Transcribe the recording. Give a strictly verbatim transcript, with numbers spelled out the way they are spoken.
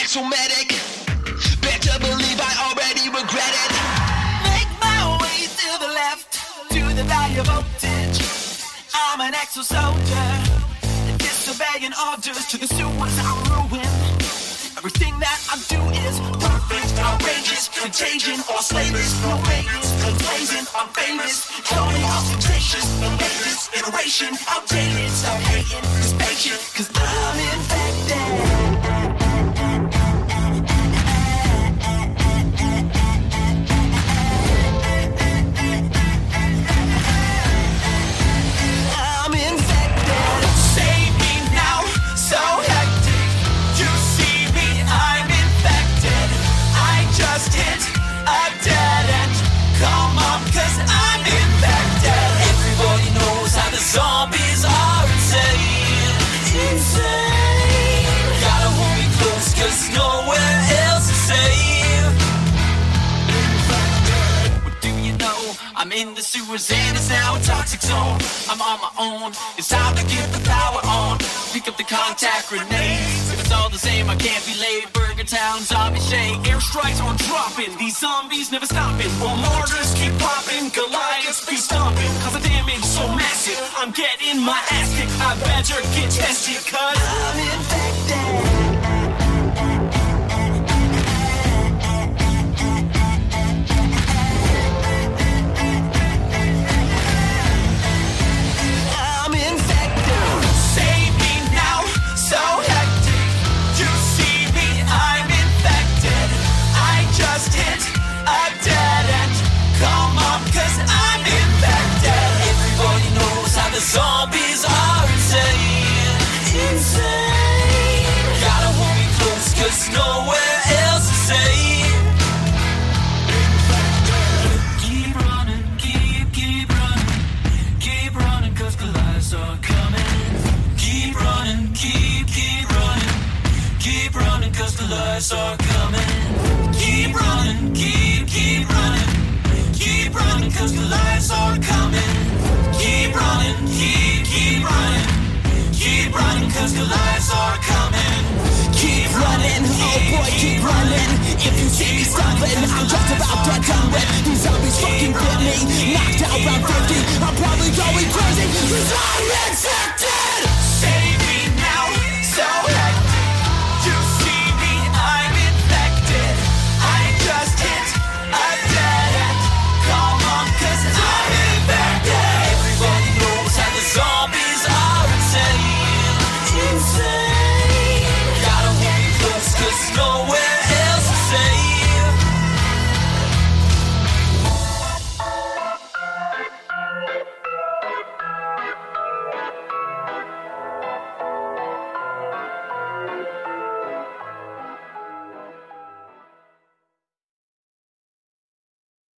axomatic. Better believe I already regret it. Make my way to the left, to the value voltage. I'm an exo-soldier, disobeying orders to the sewers I'm ruined. Everything that I do is perfect, outrageous, contagion, or slavish. No maintenance, blazing, I'm famous. Tony, ostentatious, the latest iteration, outdated. Stop hating, cause patient, cause I'm infected. Zombies are insane, insane. Gotta hold me close, cause nowhere else is safe. What do you know? I'm in the sewers and it's now a toxic zone. I'm on my own, it's time to get the power on. Pick up the contact grenades. If it's all the same, I can't be late. Burger Town, zombie shake. Airstrikes are dropping, these zombies never stopping. While mortars keep popping, Goliaths be stomping. Cause the damage so massive, I'm getting my ass kicked. I better get tested, cause I'm infected. the zombies are insane, insane. Gotta hold me close, cause nowhere else is safe. Keep running, keep, keep running, keep running, cause the lights are coming. Keep running, keep, keep running, keep running, cause the lights are coming. Keep running, keep, keep running, keep running, cause the lights are coming. Keep running, keep, keep running, keep running, cause the lights are coming. Keep running, oh boy, keep running. If you see me stopping, I'm just about to done with. These zombies fucking bit me, knocked out round fifty. I'm probably going crazy, cause I'm insane.